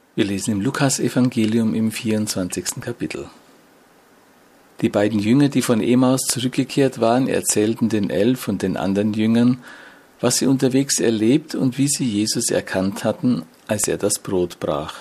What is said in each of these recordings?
Wir lesen im Lukas-Evangelium im 24. Kapitel. Die beiden Jünger, die von Emaus zurückgekehrt waren, erzählten den 11 und den anderen Jüngern, was sie unterwegs erlebt und wie sie Jesus erkannt hatten, als er das Brot brach.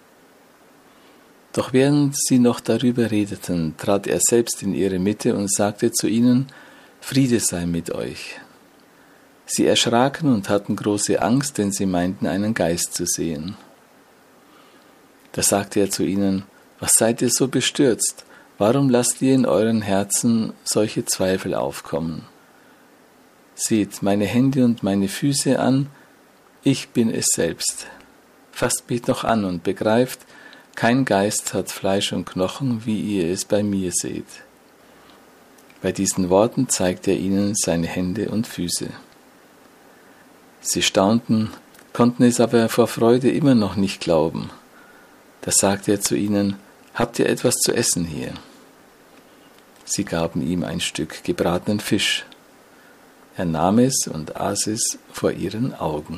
Doch während sie noch darüber redeten, trat er selbst in ihre Mitte und sagte zu ihnen: Friede sei mit euch. Sie erschraken und hatten große Angst, denn sie meinten, einen Geist zu sehen. Da sagte er zu ihnen: Was seid ihr so bestürzt? Warum lasst ihr in euren Herzen solche Zweifel aufkommen? Seht meine Hände und meine Füße an, ich bin es selbst. Fasst mich doch an und begreift, kein Geist hat Fleisch und Knochen, wie ihr es bei mir seht. Bei diesen Worten zeigte er ihnen seine Hände und Füße. Sie staunten, konnten es aber vor Freude immer noch nicht glauben. Da sagte er zu ihnen: Habt ihr etwas zu essen hier? Sie gaben ihm ein Stück gebratenen Fisch. Er nahm es und aß es vor ihren Augen.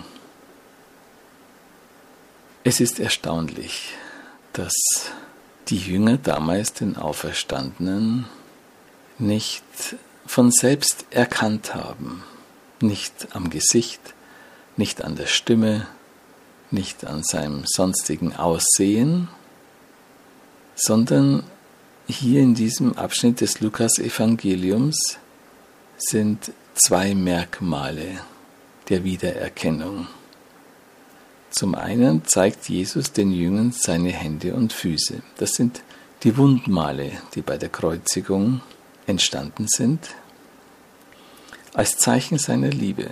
Es ist erstaunlich, dass die Jünger damals den Auferstandenen nicht von selbst erkannt haben, nicht am Gesicht, nicht an der Stimme, nicht an seinem sonstigen Aussehen, sondern hier in diesem Abschnitt des Lukas-Evangeliums sind zwei Merkmale der Wiedererkennung. Zum einen zeigt Jesus den Jüngern seine Hände und Füße. Das sind die Wundmale, die bei der Kreuzigung entstanden sind, als Zeichen seiner Liebe.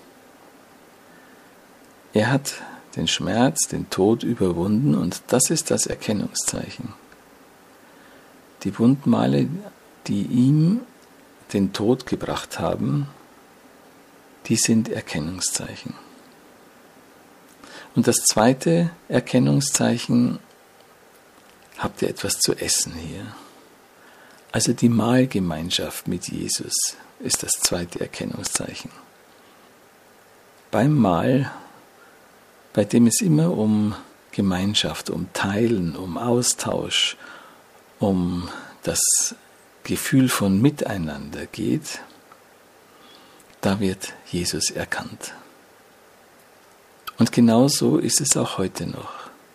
Er hat den Schmerz, den Tod überwunden und das ist das Erkennungszeichen. Die Wundmale, die ihm den Tod gebracht haben, die sind Erkennungszeichen. Und das zweite Erkennungszeichen: Habt ihr etwas zu essen hier? Also die Mahlgemeinschaft mit Jesus ist das zweite Erkennungszeichen. Beim Mahl, bei dem es immer um Gemeinschaft, um Teilen, um Austausch, um das Gefühl von Miteinander geht, da wird Jesus erkannt. Und genau so ist es auch heute noch.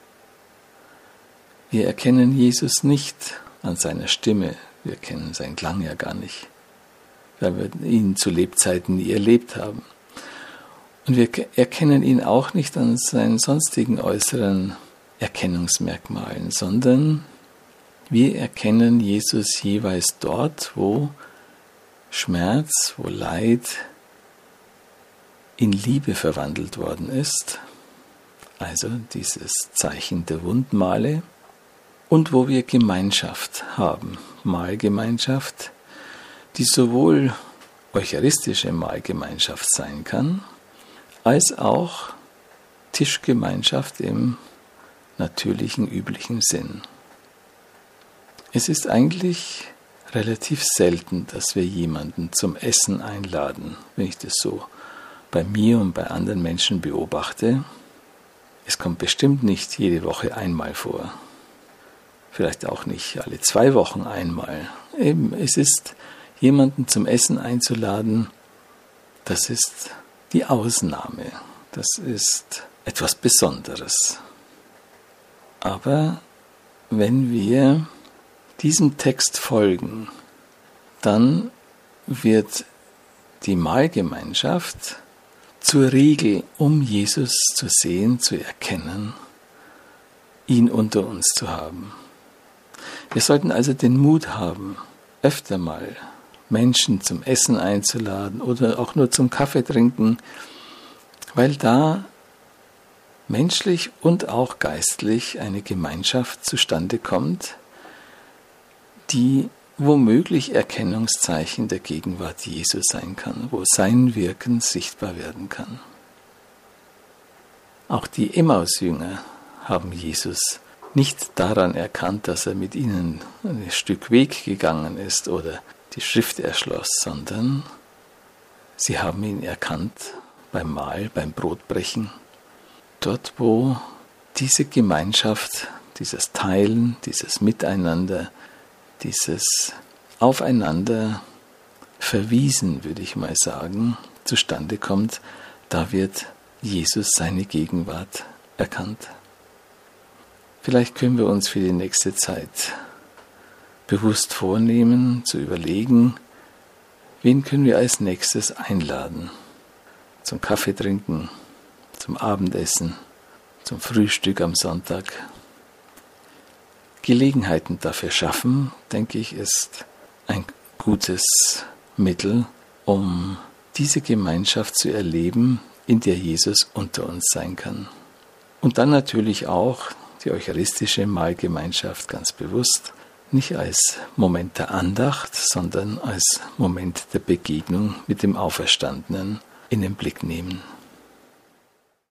Wir erkennen Jesus nicht an seiner Stimme, wir kennen seinen Klang ja gar nicht, weil wir ihn zu Lebzeiten nie erlebt haben. Und wir erkennen ihn auch nicht an seinen sonstigen äußeren Erkennungsmerkmalen, sondern wir erkennen Jesus jeweils dort, wo Schmerz, wo Leid in Liebe verwandelt worden ist, also dieses Zeichen der Wundmale, und wo wir Gemeinschaft haben, Mahlgemeinschaft, die sowohl eucharistische Mahlgemeinschaft sein kann, als auch Tischgemeinschaft im natürlichen, üblichen Sinn. Es ist eigentlich relativ selten, dass wir jemanden zum Essen einladen, wenn ich das so bei mir und bei anderen Menschen beobachte. Es kommt bestimmt nicht jede Woche einmal vor. Vielleicht auch nicht alle 2 Wochen einmal. Eben, es ist, jemanden zum Essen einzuladen, das ist die Ausnahme. Das ist etwas Besonderes. Aber wenn wir diesem Text folgen, dann wird die Mahlgemeinschaft zur Regel, um Jesus zu sehen, zu erkennen, ihn unter uns zu haben. Wir sollten also den Mut haben, öfter mal Menschen zum Essen einzuladen oder auch nur zum Kaffee trinken, weil da menschlich und auch geistlich eine Gemeinschaft zustande kommt, die womöglich Erkennungszeichen der Gegenwart Jesu sein kann, wo sein Wirken sichtbar werden kann. Auch die Emmaus-Jünger haben Jesus nicht daran erkannt, dass er mit ihnen ein Stück Weg gegangen ist oder die Schrift erschloss, sondern sie haben ihn erkannt beim Mahl, beim Brotbrechen, dort wo diese Gemeinschaft, dieses Teilen, dieses Miteinander, dieses Aufeinander verwiesen, würde ich mal sagen, zustande kommt, da wird Jesus seine Gegenwart erkannt. Vielleicht können wir uns für die nächste Zeit bewusst vornehmen, zu überlegen, wen können wir als nächstes einladen? Zum Kaffee trinken, zum Abendessen, zum Frühstück am Sonntag. Gelegenheiten dafür schaffen, denke ich, ist ein gutes Mittel, um diese Gemeinschaft zu erleben, in der Jesus unter uns sein kann. Und dann natürlich auch die eucharistische Mahlgemeinschaft ganz bewusst, nicht als Moment der Andacht, sondern als Moment der Begegnung mit dem Auferstandenen in den Blick nehmen.